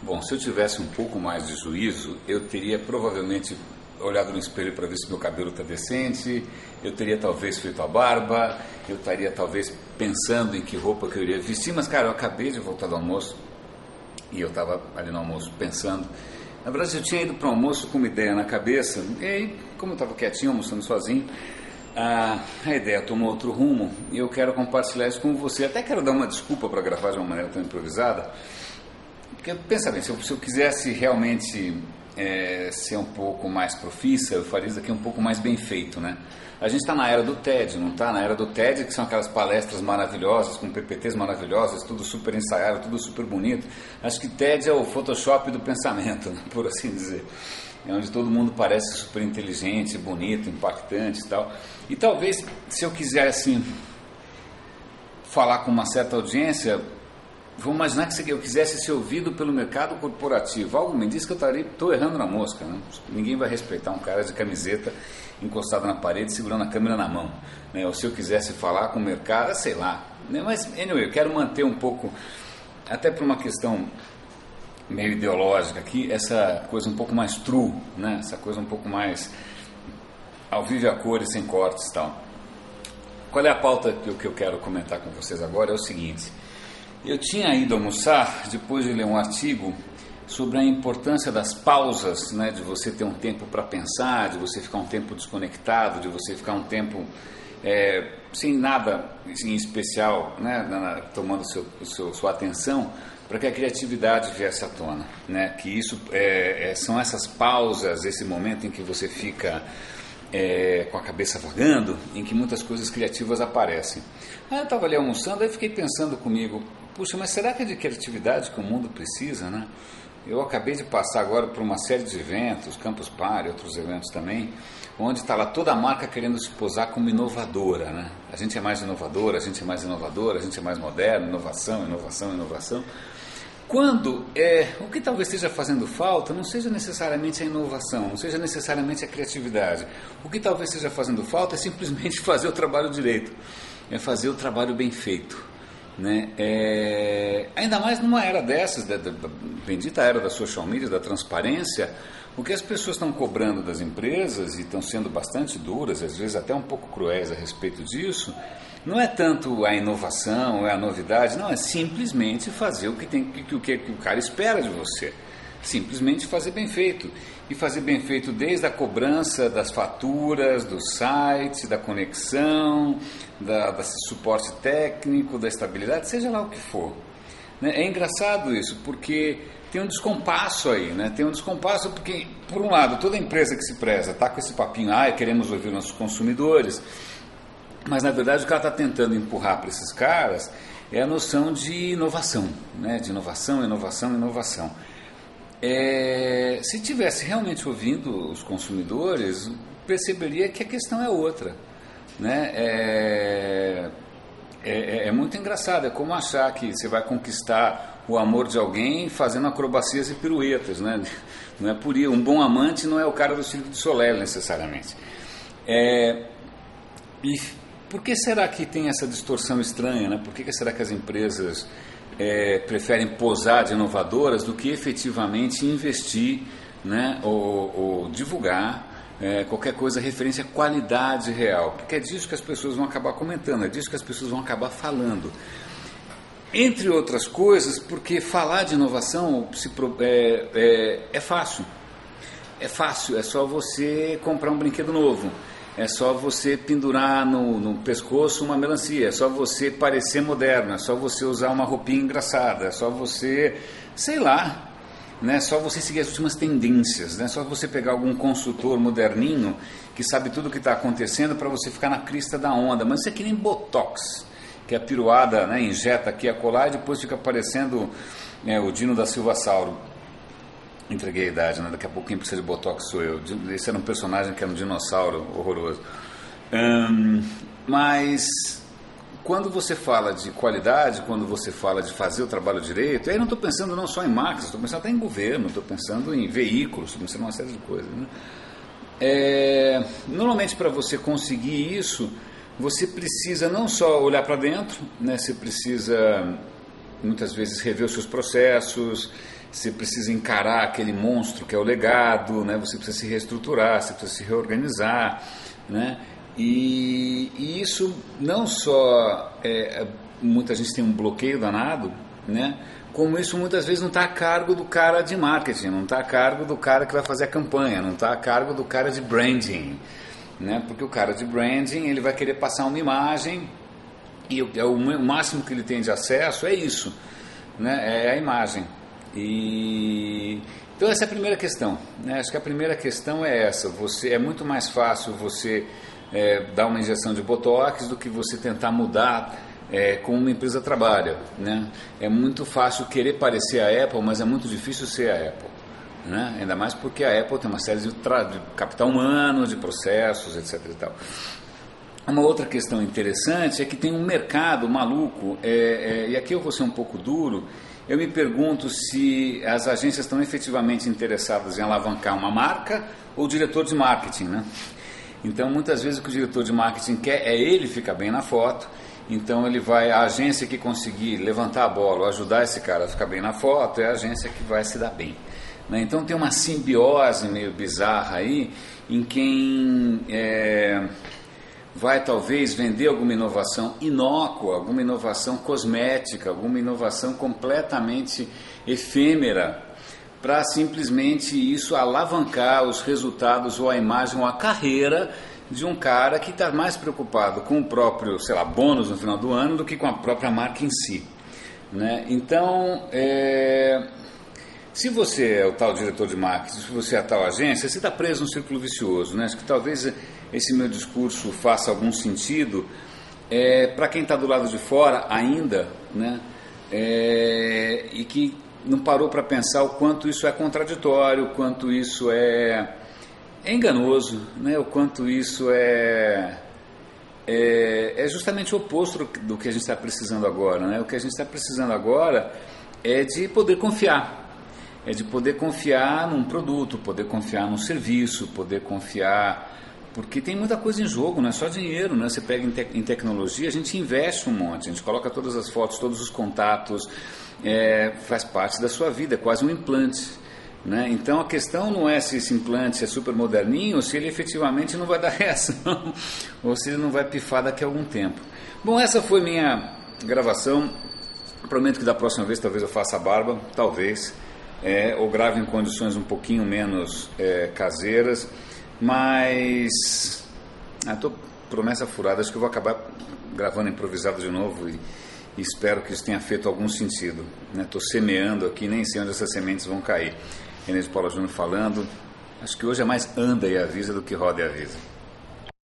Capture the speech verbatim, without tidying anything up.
Bom, se eu tivesse um pouco mais de juízo, eu teria provavelmente olhado no espelho para ver se meu cabelo está decente, eu teria talvez feito a barba, eu estaria talvez pensando em que roupa que eu iria vestir, mas cara, eu acabei de voltar do almoço e eu estava ali no almoço pensando. Na verdade, eu tinha ido para o almoço com uma ideia na cabeça, e aí, como eu estava quietinho, almoçando sozinho, a, a ideia tomou outro rumo e eu quero compartilhar isso com você. Até quero dar uma desculpa para gravar de uma maneira tão improvisada, porque pensa bem, se eu, se eu quisesse realmente é, ser um pouco mais profissa, eu faria isso aqui um pouco mais bem feito, né? A gente está na era do TED, não está? Na era do TED, que são aquelas palestras maravilhosas, com P P Ts maravilhosas, tudo super ensaiado, tudo super bonito. Acho que TED é o Photoshop do pensamento, né? Por assim dizer. É onde todo mundo parece super inteligente, bonito, impactante e tal. E talvez, se eu quisesse falar com uma certa audiência, vou imaginar que eu quisesse ser ouvido pelo mercado corporativo. Algo me diz que eu estou errando na mosca, né? Ninguém vai respeitar um cara de camiseta encostado na parede, segurando a câmera na mão, né? Ou se eu quisesse falar com o mercado, sei lá, né? Mas, anyway, eu quero manter um pouco, até por uma questão meio ideológica aqui, essa coisa um pouco mais true, né? Essa coisa um pouco mais ao vivo e a cores, sem cortes e tal. Qual é a pauta que eu, que eu quero comentar com vocês agora? É o seguinte: eu tinha ido almoçar depois de ler um artigo sobre a importância das pausas, né, de você ter um tempo para pensar, de você ficar um tempo desconectado, de você ficar um tempo é, sem nada em especial, né, na, tomando seu, seu, sua atenção, para que a criatividade viesse à tona, né, que isso é, é, são essas pausas, esse momento em que você fica é, com a cabeça vagando, em que muitas coisas criativas aparecem. Aí eu estava ali almoçando, aí fiquei pensando comigo, puxa, mas será que é de criatividade que o mundo precisa, né? Eu acabei de passar agora por uma série de eventos, Campus Party, outros eventos também, onde está lá toda a marca querendo se posar como inovadora, né? A gente é mais inovadora, a gente é mais inovadora, a gente é mais moderno, inovação, inovação, inovação. Quando é, o que talvez esteja fazendo falta não seja necessariamente a inovação, não seja necessariamente a criatividade. O que talvez esteja fazendo falta é simplesmente fazer o trabalho direito, é fazer o trabalho bem feito. Né? É, ainda mais numa era dessas, da, da, da bendita era da social media, da transparência, o que as pessoas estão cobrando das empresas, e estão sendo bastante duras, às vezes até um pouco cruéis a respeito disso, não é tanto a inovação, é a novidade, não, é simplesmente fazer o que, tem, que, que, que o cara espera de você, simplesmente fazer bem feito. E fazer bem feito desde a cobrança das faturas, do site, da conexão, da, da suporte técnico, da estabilidade, seja lá o que for. Né? É engraçado isso, porque tem um descompasso aí, né? Tem um descompasso porque, por um lado, toda empresa que se preza está com esse papinho, ah, queremos ouvir nossos consumidores, mas na verdade o que ela está tentando empurrar para esses caras é a noção de inovação, né? De inovação, inovação, inovação. É, se tivesse realmente ouvindo os consumidores, perceberia que a questão é outra, né? É, é, é muito engraçado, é como achar que você vai conquistar o amor de alguém fazendo acrobacias e piruetas, né? Não é por isso. Um bom amante não é o cara do Cirque du Soleil necessariamente. É, e por que será que tem essa distorção estranha, né? Por que será que as empresas É, preferem posar de inovadoras do que efetivamente investir, né, ou, ou divulgar é, qualquer coisa referente à qualidade real, porque é disso que as pessoas vão acabar comentando, é disso que as pessoas vão acabar falando, entre outras coisas, porque falar de inovação se, é, é, é fácil, é fácil, é só você comprar um brinquedo novo, é só você pendurar no, no pescoço uma melancia, é só você parecer moderno, é só você usar uma roupinha engraçada, é só você, sei lá, né? É só você seguir as últimas tendências, né? É só você pegar algum consultor moderninho que sabe tudo o que está acontecendo para você ficar na crista da onda. Mas isso é que nem Botox, que a piruada, né, injeta aqui a colar e depois fica parecendo é, o Dino da Silva Sauro. Entreguei a idade, né? Daqui a pouco quem precisa de Botox sou eu. Esse era um personagem que era um dinossauro horroroso. Hum, mas quando você fala de qualidade, quando você fala de fazer o trabalho direito, aí não estou pensando não só em máquinas, estou pensando até em governo, estou pensando em veículos, estou pensando em uma série de coisas. Né? É, normalmente para você conseguir isso, você precisa não só olhar para dentro, né? Você precisa muitas vezes rever os seus processos, você precisa encarar aquele monstro que é o legado, né? Você precisa se reestruturar, você precisa se reorganizar, né? E, e isso não só, é, muita gente tem um bloqueio danado, né? Como isso muitas vezes não está a cargo do cara de marketing, não está a cargo do cara que vai fazer a campanha, não está a cargo do cara de branding, né? Porque o cara de branding, ele vai querer passar uma imagem e o, o máximo que ele tem de acesso é isso, né? É a imagem. E então essa é a primeira questão, né? Acho que a primeira questão é essa. Você, é muito mais fácil você é, dar uma injeção de botox do que você tentar mudar é, como uma empresa trabalha, né? É muito fácil querer parecer a Apple, mas é muito difícil ser a Apple, né? Ainda mais porque a Apple tem uma série de, tra- de capital humano, de processos, etc e tal. Uma outra questão interessante é que tem um mercado maluco, é, é, e aqui eu vou ser um pouco duro. Eu me pergunto se as agências estão efetivamente interessadas em alavancar uma marca ou o diretor de marketing, né? Então, muitas vezes o que o diretor de marketing quer é ele ficar bem na foto. Então, ele vai, a agência que conseguir levantar a bola ou ajudar esse cara a ficar bem na foto é a agência que vai se dar bem, né? Então, tem uma simbiose meio bizarra aí em quem é, vai talvez vender alguma inovação inócua, alguma inovação cosmética, alguma inovação completamente efêmera, para simplesmente isso alavancar os resultados ou a imagem ou a carreira de um cara que está mais preocupado com o próprio, sei lá, bônus no final do ano do que com a própria marca em si, né? Então, é, se você é o tal diretor de marketing, se você é a tal agência, você está preso num círculo vicioso, né? Acho que talvez esse meu discurso faça algum sentido é, para quem está do lado de fora ainda, né? É, e que não parou para pensar o quanto isso é contraditório, o quanto isso é, é enganoso, né? O quanto isso é, é, é justamente o oposto do que a gente está precisando agora, né? O que a gente está precisando agora é de poder confiar. É de poder confiar num produto, poder confiar num serviço, poder confiar... Porque tem muita coisa em jogo, não é só dinheiro, né? Você pega em, te- em tecnologia, a gente investe um monte, a gente coloca todas as fotos, todos os contatos, é, faz parte da sua vida, é quase um implante, né? Então a questão não é se esse implante é super moderninho ou se ele efetivamente não vai dar reação ou se ele não vai pifar daqui a algum tempo. Bom, essa foi minha gravação. Prometo que da próxima vez talvez eu faça a barba, talvez, é, ou grave em condições um pouquinho menos é, caseiras. Mas ah, tô promessa furada, acho que eu vou acabar gravando improvisado de novo e, e espero que isso tenha feito algum sentido, né? Estou semeando aqui, nem sei onde essas sementes vão cair. René de Paula Júnior falando. Acho que hoje é mais anda e avisa do que roda e avisa.